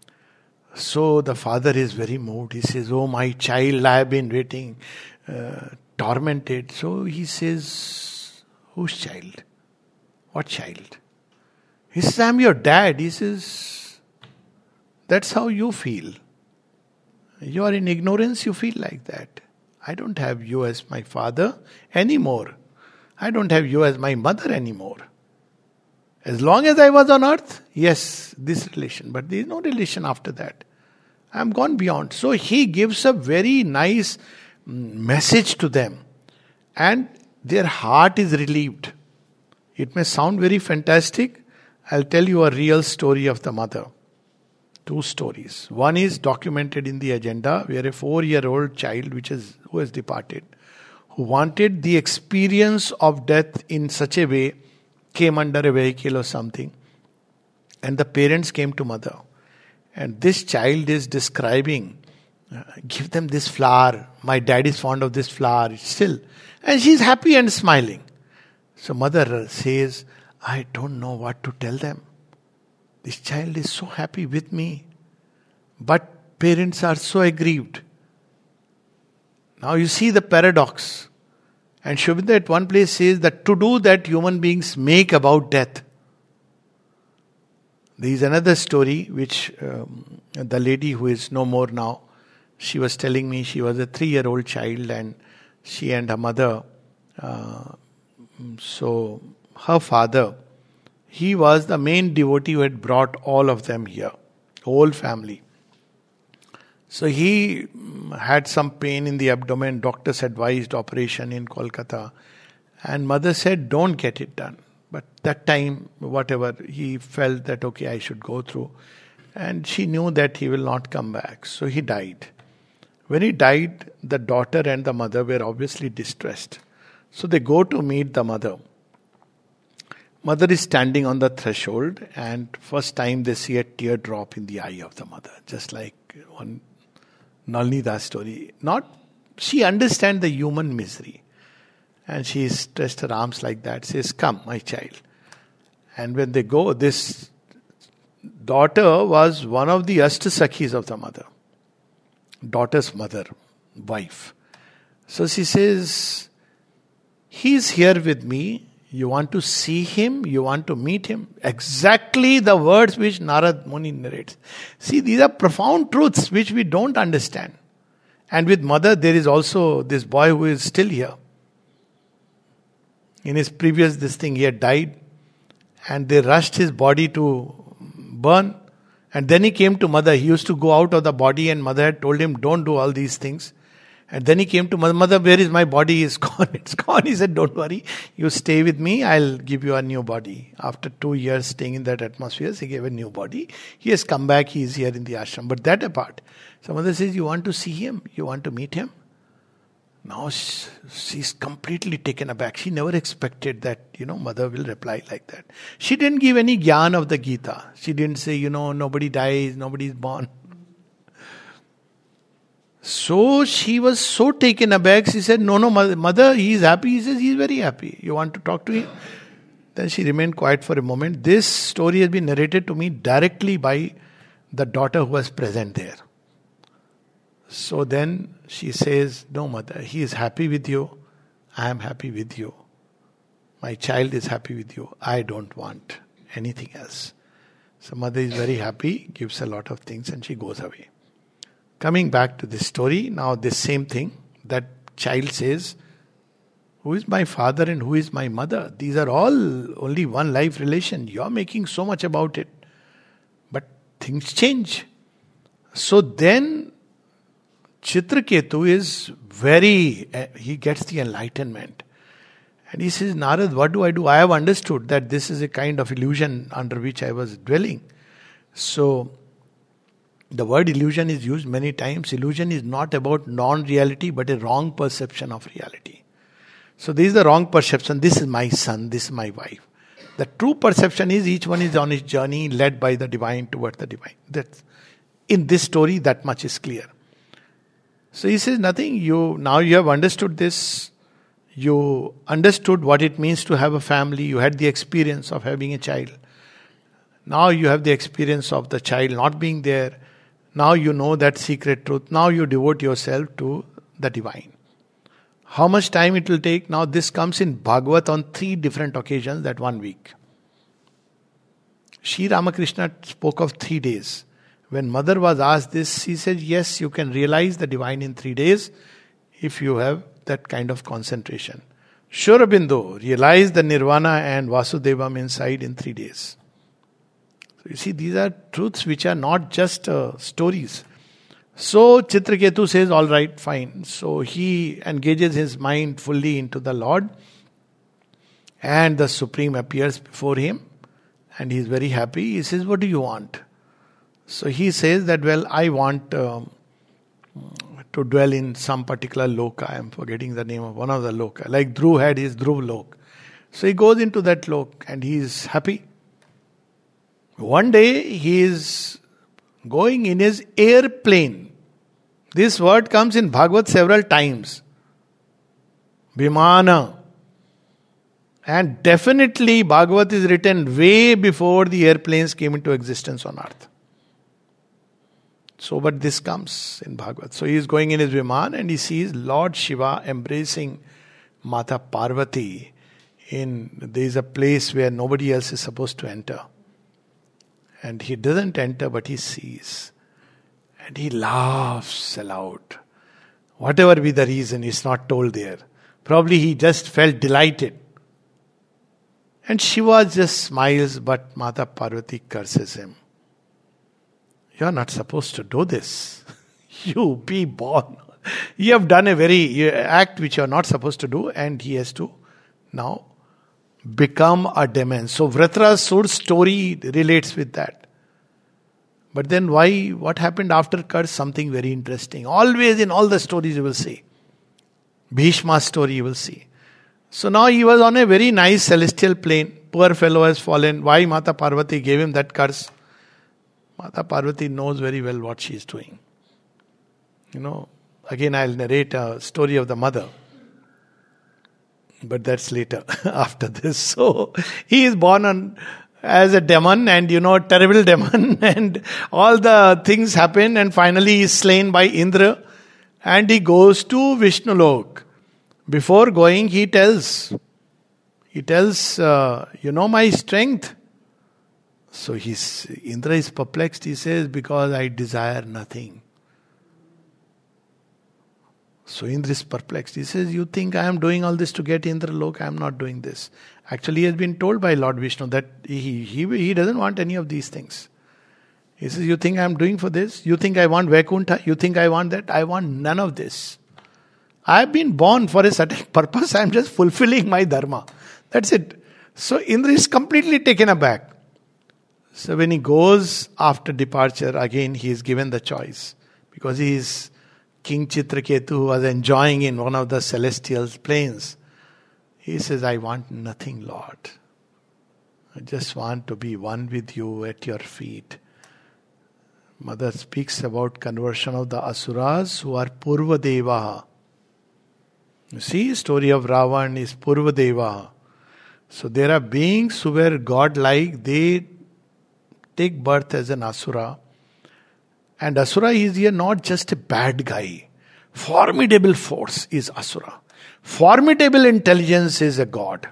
So the father is very moved. He says, oh my child, I have been waiting, uh, tormented. So he says, whose child? What child? He says, I'm your dad. He says, that's how you feel. You are in ignorance, you feel like that. I don't have you as my father anymore. I don't have you as my mother anymore. As long as I was on earth, yes, this relation. But there is no relation after that. I am gone beyond. So he gives a very nice message to them. And their heart is relieved. It may sound very fantastic. I'll tell you a real story of the mother. Two stories. One is documented in the agenda, where a four-year-old child, which is who has departed, who wanted the experience of death in such a way, came under a vehicle or something, and the parents came to mother. And this child is describing, uh, give them this flower. My dad is fond of this flower still. And she's happy and smiling. So mother says, I don't know what to tell them. This child is so happy with me. But parents are so aggrieved. Now you see the paradox. And Sri Aurobindo at one place says that to do that human beings make about death. There is another story which um, the lady who is no more now, she was telling me she was a three-year-old child and she and her mother, uh, so her father, he was the main devotee who had brought all of them here, whole family. So he had some pain in the abdomen, doctors advised operation in Kolkata, and mother said, don't get it done. But that time, whatever, he felt that, okay, I should go through. And she knew that he will not come back. So he died. When he died, the daughter and the mother were obviously distressed. So they go to meet the mother. Mother is standing on the threshold, and first time they see a teardrop in the eye of the mother. Just like one Nalini Das story. Not, she understands the human misery. And she stretched her arms like that, says, come, my child. And when they go, this daughter was one of the Ashtasakhis of the mother. Daughter's mother, wife. So she says, he's here with me. You want to see him? You want to meet him? Exactly the words which Narad Muni narrates. See, these are profound truths which we don't understand. And with mother, there is also this boy who is still here. In his previous this thing, he had died. And they rushed his body to burn. And then he came to mother. He used to go out of the body and mother had told him, don't do all these things. And then he came to mother, mother, where is my body? It's gone, it's gone. He said, don't worry, you stay with me, I'll give you a new body. After two years staying in that atmosphere, he gave a new body. He has come back, he is here in the ashram. But that apart, so mother says, you want to see him? You want to meet him? Now she's completely taken aback. She never expected that, you know, mother will reply like that. She didn't give any gyan of the Gita. She didn't say, you know, nobody dies, nobody is born. So she was so taken aback, she said, no, no, mother, he is happy. He says, he is very happy. You want to talk to him? Then she remained quiet for a moment. This story has been narrated to me directly by the daughter who was present there. So then she says, no, mother, he is happy with you. I am happy with you. My child is happy with you. I don't want anything else. So mother is very happy, gives a lot of things, and she goes away. Coming back to this story, now this same thing, that child says, who is my father and who is my mother? These are all only one life relation. You are making so much about it. But things change. So then, Chitraketu is very, uh, he gets the enlightenment. And he says, Narad, what do I do? I have understood that this is a kind of illusion under which I was dwelling. So, the word illusion is used many times. Illusion is not about non-reality, but a wrong perception of reality. So, this is the wrong perception. This is my son, this is my wife. The true perception is each one is on his journey, led by the divine towards the divine. That's, in this story, that much is clear. So he says, nothing, you now you have understood this. You understood what it means to have a family. You had the experience of having a child. Now you have the experience of the child not being there. Now you know that secret truth. Now you devote yourself to the divine. How much time it will take? Now this comes in Bhagavad on three different occasions that one week. Sri Ramakrishna spoke of three days. When mother was asked this, she said, yes, you can realize the divine in three days if you have that kind of concentration. Sri Aurobindo realized the Nirvana and Vasudevam inside in three days. So you see, these are truths which are not just uh, stories. So Chitraketu says, all right, fine. So he engages his mind fully into the Lord, and the Supreme appears before him, and he is very happy. He says, what do you want? So he says that, well, I want um, to dwell in some particular loka. I am forgetting the name of one of the loka. Like Dhruv had his Dhruv lok. So he goes into that lok and he is happy. One day he is going in his airplane. This word comes in Bhagavad several times. Vimana. And definitely Bhagavad is written way before the airplanes came into existence on earth. So, but this comes in Bhagavad. So he is going in his Viman and he sees Lord Shiva embracing Mata Parvati. In there is a place where nobody else is supposed to enter. And he doesn't enter, but he sees. And he laughs aloud. Whatever be the reason, it's not told there. Probably he just felt delighted. And Shiva just smiles, but Mata Parvati curses him. You are not supposed to do this. You be born. You have done a very act which you are not supposed to do, and he has to now become a demon. So Vritrasura's story relates with that. But then why, what happened after curse? Something very interesting. Always in all the stories you will see. Bhishma's story you will see. So now he was on a very nice celestial plane. Poor fellow has fallen. Why Mata Parvati gave him that curse? Mata Parvati knows very well what she is doing. You know, again I'll narrate a story of the mother. But that's later, after this. So, he is born on as a demon, and you know, terrible demon, and all the things happen, and finally he is slain by Indra, and he goes to Vishnu Lok. Before going, he tells, he tells, uh, you know my strength. So he's, Indra is perplexed. He says, because I desire nothing. So Indra is perplexed. He says, you think I am doing all this to get Indra Lok? I am not doing this. Actually, he has been told by Lord Vishnu that he, he, he doesn't want any of these things. He says, you think I am doing for this? You think I want Vaikuntha? You think I want that? I want none of this. I have been born for a certain purpose. I am just fulfilling my dharma. That's it. So Indra is completely taken aback. So when he goes after departure, again he is given the choice. Because he is King Chitraketu, who was enjoying in one of the celestial planes. He says, I want nothing, Lord. I just want to be one with you at your feet. Mother speaks about conversion of the Asuras who are Purva Deva. You see, story of Ravan is Purva Deva. So there are beings who were godlike. They take birth as an Asura. And Asura is here not just a bad guy. Formidable force is Asura. Formidable intelligence is a god.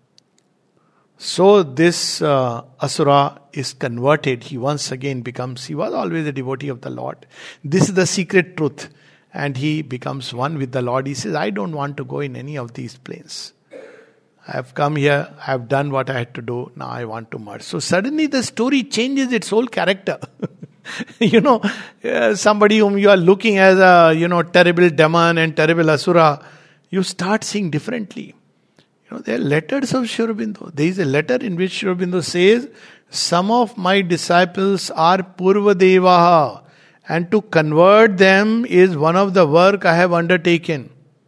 So this uh, Asura is converted. He once again becomes, he was always a devotee of the Lord. This is the secret truth. And he becomes one with the Lord. He says, I don't want to go in any of these planes. I have come here, I have done what I had to do, now I want to merge. So suddenly the story changes its whole character. you know, uh, somebody whom you are looking as a, you know, terrible demon and terrible asura, you start seeing differently. You know, there are letters of Sri Aurobindo. There is a letter in which Sri Aurobindo says, some of my disciples are Purva Devaha, and to convert them is one of the work I have undertaken.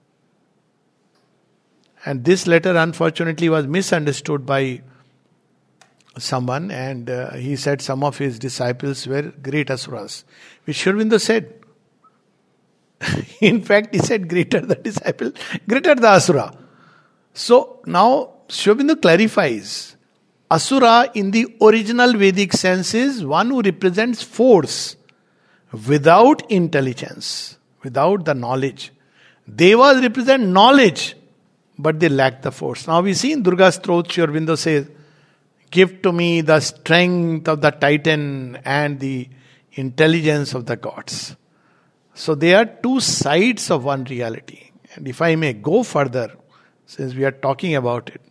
And this letter unfortunately was misunderstood by someone, and uh, he said some of his disciples were great asuras, which Sri Aurobindo said. In fact, he said greater the disciple, greater the asura. So now Sri Aurobindo clarifies, asura in the original Vedic sense is one who represents force without intelligence, without the knowledge. Devas represent knowledge, but they lack the force. Now we see in Durga Stottra, Sri Aurobindo says, give to me the strength of the Titan and the intelligence of the gods. So they are two sides of one reality. And if I may go further, since we are talking about it,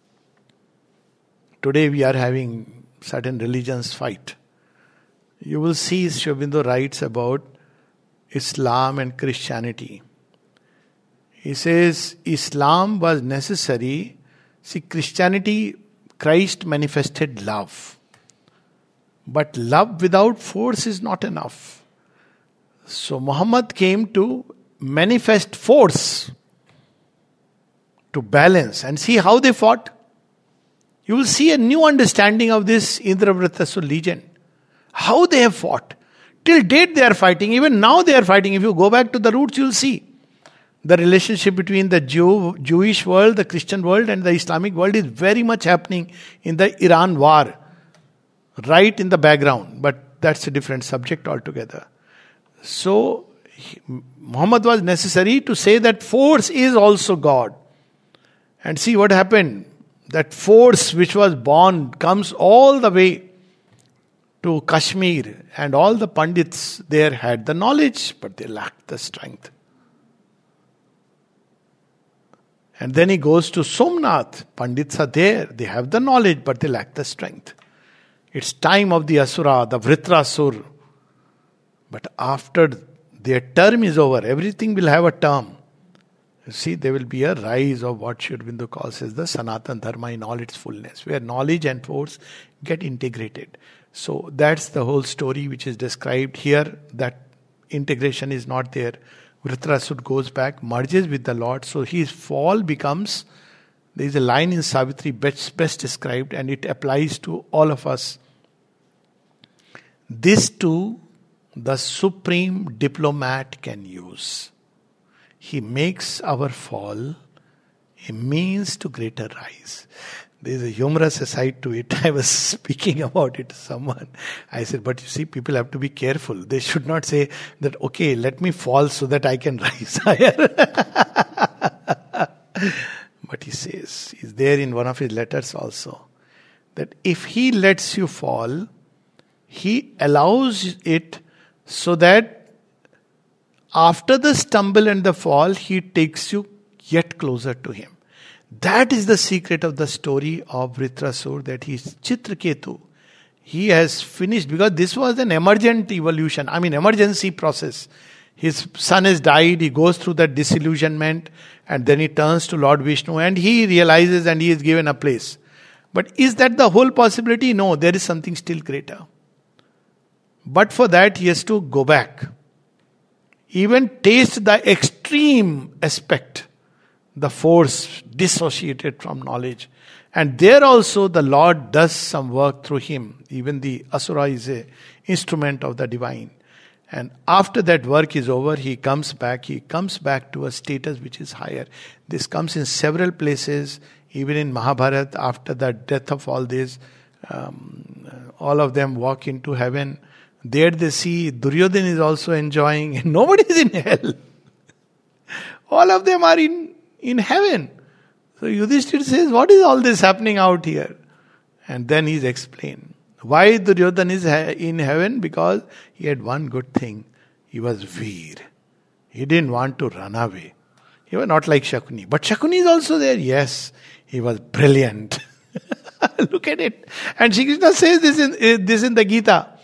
today we are having certain religions fight. You will see Sri Aurobindo writes about Islam and Christianity. He says Islam was necessary. See, Christianity, Christ manifested love. But love without force is not enough. So Muhammad came to manifest force, to balance. And see how they fought. You will see a new understanding of this Indravrtasura legend. How they have fought. Till date they are fighting. Even now they are fighting. If you go back to the roots, you will see. The relationship between the Jew, Jewish world, the Christian world and the Islamic world is very much happening in the Iran war. Right in the background. But that's a different subject altogether. So, he, Muhammad was necessary to say that force is also God. And see what happened. That force which was born comes all the way to Kashmir. And all the Pandits there had the knowledge, but they lacked the strength. And then he goes to Somnath. Pandits are there. They have the knowledge, but they lack the strength. It's time of the Asura, the Vritrasur. But after their term is over, everything will have a term. You see, there will be a rise of what Sri Aurobindo calls as the Sanatana Dharma in all its fullness, where knowledge and force get integrated. So that's the whole story which is described here. That integration is not there. Vritrasur goes back, merges with the Lord. So his fall becomes, there is a line in Savitri best, best described, and it applies to all of us. This too, the supreme diplomat can use. He makes our fall a means to greater rise. There is a humorous aside to it. I was speaking about it to someone. I said, but you see, people have to be careful. They should not say that, okay, let me fall so that I can rise higher. But he says, he's there in one of his letters also, that if he lets you fall, he allows it so that after the stumble and the fall, he takes you yet closer to him. That is the secret of the story of Vritrasur, that he is Chitraketu. He has finished, because this was an emergent evolution, I mean emergency process. His son has died, he goes through that disillusionment, and then he turns to Lord Vishnu and he realizes and he is given a place. But is that the whole possibility? No, there is something still greater. But for that he has to go back. Even taste the extreme aspect, the force dissociated from knowledge. And there also the Lord does some work through him. Even the Asura is an instrument of the divine. And after that work is over, he comes back. He comes back to a status which is higher. This comes in several places. Even in Mahabharata, after the death of all this, um, all of them walk into heaven. There they see Duryodhana is also enjoying, and nobody is in hell. All of them are in, in heaven. So Yudhishthira says, what is all this happening out here? And then he's explained. Why Duryodhana is in heaven? Because he had one good thing. He was Veer. He didn't want to run away. He was not like Shakuni. But Shakuni is also there. Yes, he was brilliant. Look at it. And Shri Krishna says this in, this in the Gita.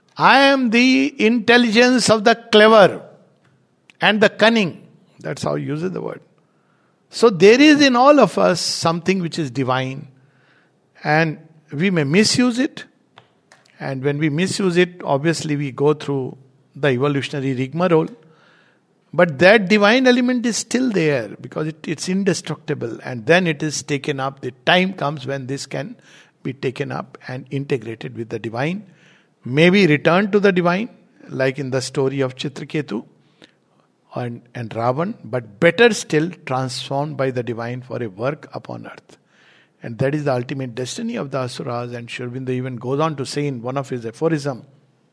I am the intelligence of the clever and the cunning. That's how he uses the word. So there is in all of us something which is divine, and we may misuse it. And when we misuse it, obviously we go through the evolutionary rigmarole. But that divine element is still there because it, it's indestructible, and then it is taken up. The time comes when this can be taken up and integrated with the divine. Maybe returned to the divine, like in the story of Chitraketu and, and Ravan, but better still transformed by the divine for a work upon earth. And that is the ultimate destiny of the Asuras. And Sri Aurobindo even goes on to say in one of his aphorisms,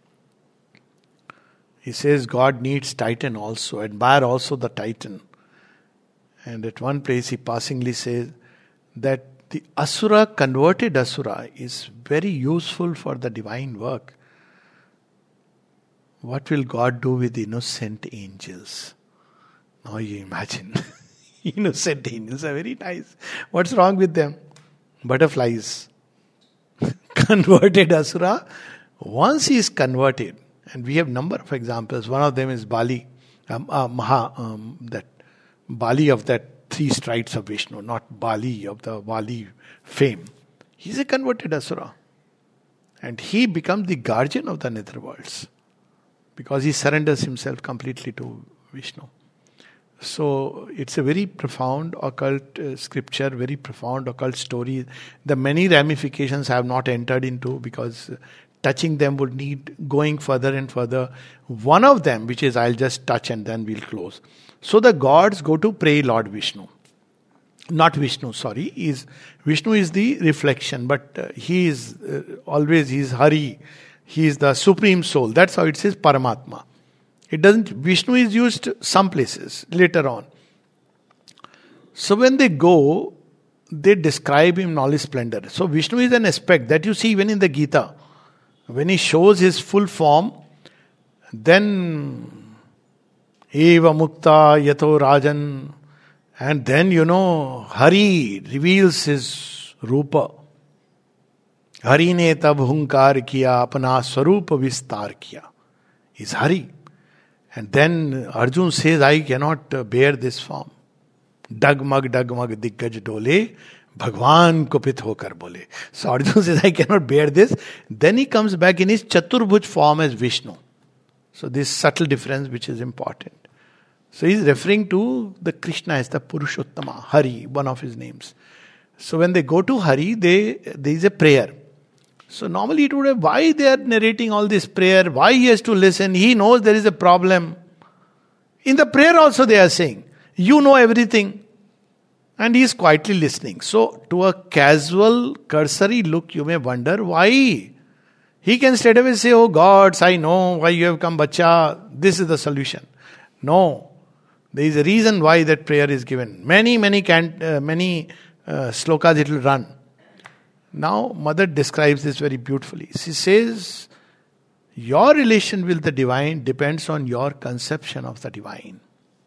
he says God needs Titan also, admire also the Titan. And at one place he passingly says that the Asura, converted Asura, is very useful for the divine work. What will God do with innocent angels? Now you imagine. Innocent angels are very nice. What's wrong with them? Butterflies. Converted Asura. Once he is converted, and we have number of examples. One of them is Bali. Um, uh, Maha, um, that Bali of that three strides of Vishnu, not Bali of the Bali fame. He's a converted Asura. And he becomes the guardian of the netherworlds, because he surrenders himself completely to Vishnu. So it's a very profound occult uh, scripture, very profound occult story. The many ramifications I have not entered into, because uh, touching them would need going further and further. One of them, which is I'll just touch and then we'll close. So the gods go to pray Lord Vishnu. Not Vishnu, sorry. Is Vishnu is the reflection, but uh, he is uh, always, he is Hari. He is the supreme soul. That's how it says Paramatma. It doesn't, Vishnu is used some places later on. So when they go, they describe him in all his splendor. So Vishnu is an aspect that you see even in the Gita. When he shows his full form, then Eva Mukta Yato Rajan, and then you know Hari reveals his Rupa. Hari ne tab hunkar kiya, apna swarupa vistar kiya. Is Hari. And then Arjun says, I cannot bear this form. Dagmag dagmag diggaj dole, Bhagwan kupit hokar bole. So Arjun says, I cannot bear this. Then he comes back in his Chaturbhuj form as Vishnu. So this subtle difference which is important. So he is referring to the Krishna as the Purushottama, Hari, one of his names. So when they go to Hari, they, there is a prayer. So normally it would have, why they are narrating all this prayer, why he has to listen, he knows there is a problem. In the prayer also they are saying, you know everything. And he is quietly listening. So to a casual, cursory look, you may wonder why. He can straight away say, oh gods, I know why you have come, bacha, this is the solution. No. There is a reason why that prayer is given. Many, many, can, uh, many uh, slokas it will run. Now, Mother describes this very beautifully. She says, your relation with the divine depends on your conception of the divine.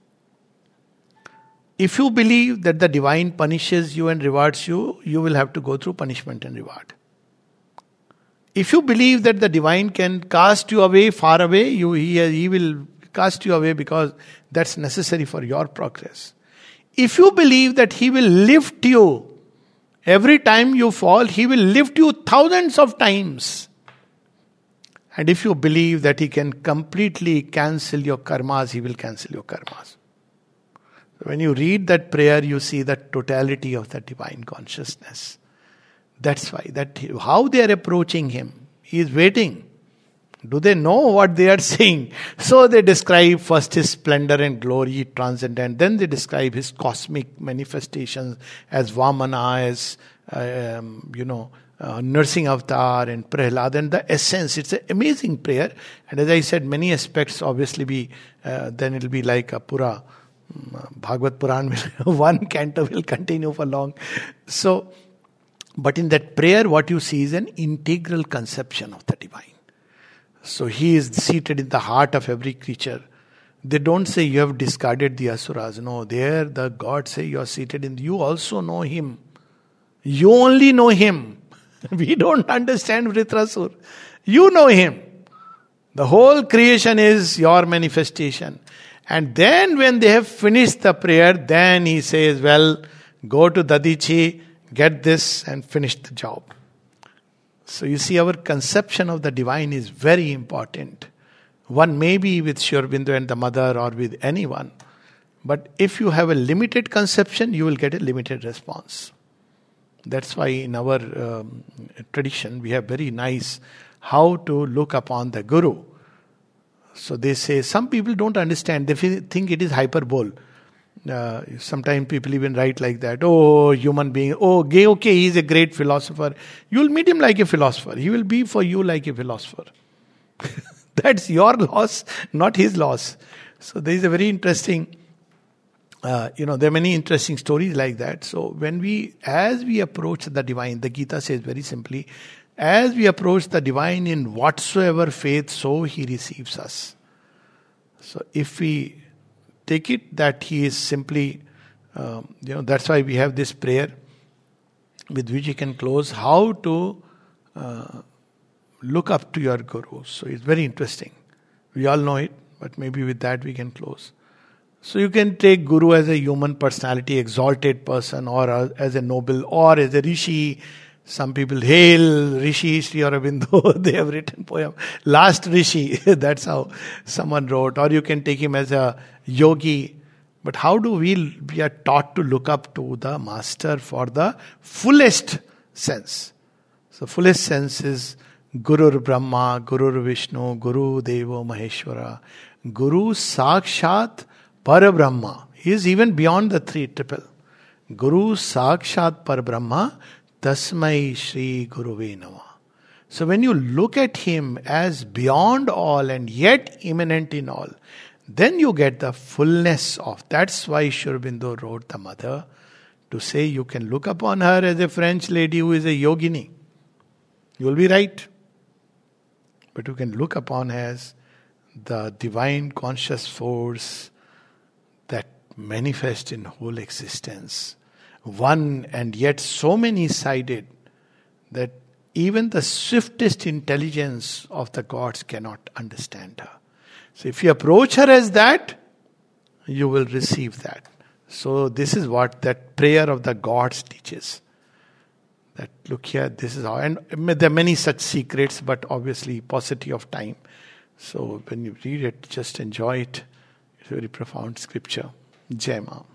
If you believe that the divine punishes you and rewards you, you will have to go through punishment and reward. If you believe that the divine can cast you away, far away, you he, he will cast you away because that's necessary for your progress. If you believe that he will lift you, every time you fall, he will lift you thousands of times. And if you believe that he can completely cancel your karmas, he will cancel your karmas. When you read that prayer, you see the totality of the divine consciousness. That's why, that how they are approaching him. He is waiting. Do they know what they are saying? So they describe first his splendor and glory, transcendent. Then they describe his cosmic manifestations as Vamana, as, uh, um, you know, uh, Nursing Avatar and Prahlad. And the essence, it's an amazing prayer. And as I said, many aspects obviously be, uh, then it will be like a Pura. Bhagavad Puran, will, one canto will continue for long. So, but in that prayer, what you see is an integral conception of the divine. So he is seated in the heart of every creature. They don't say you have discarded the asuras. No, there the gods say you are seated in, you also know him. You only know him. We don't understand Vritrasur. You know him. The whole creation is your manifestation. And then when they have finished the prayer, then he says, well, go to Dadichi, get this and finish the job. So you see, our conception of the divine is very important. One may be with Sri Aurobindo and the mother or with anyone. But if you have a limited conception, you will get a limited response. That's why in our um, tradition, we have very nice how to look upon the Guru. So they say, some people don't understand. They feel, think it is hyperbole. Uh, sometimes people even write like that. Oh, human being. Oh, gay, okay, he is a great philosopher. You will meet him like a philosopher. He will be for you like a philosopher. That's your loss, not his loss. So there is a very interesting, uh, you know, there are many interesting stories like that. So when we, as we approach the divine, the Gita says very simply, as we approach the divine in whatsoever faith, so he receives us. So if we take it that he is simply, um, you know, that's why we have this prayer with which you can close, how to uh, look up to your Guru. So it's very interesting. We all know it, but maybe with that we can close. So you can take Guru as a human personality, exalted person, or as a noble, or as a rishi. Some people hail Rishi Sri Aurobindo. They have written poem. Last Rishi. That's how someone wrote. Or you can take him as a yogi. But how do we, we are taught to look up to the master for the fullest sense. So fullest sense is Gurur Brahma, Gurur Vishnu, Guru Devo Maheshwara, Guru Sakshat Parabrahma. He is even beyond the three triple. Guru Sakshat Parabrahma, Tasmai Shri Guruve Namah. So when you look at him as beyond all and yet immanent in all, then you get the fullness of. That's why Sri Aurobindo wrote the mother to say you can look upon her as a French lady who is a yogini. You will be right. But you can look upon her as the divine conscious force that manifests in whole existence. One and yet so many-sided that even the swiftest intelligence of the gods cannot understand her. So if you approach her as that, you will receive that. So this is what that prayer of the gods teaches. That look here, this is how, and there are many such secrets, but obviously paucity of time. So when you read it, just enjoy it. It's a very profound scripture. Jai Ma.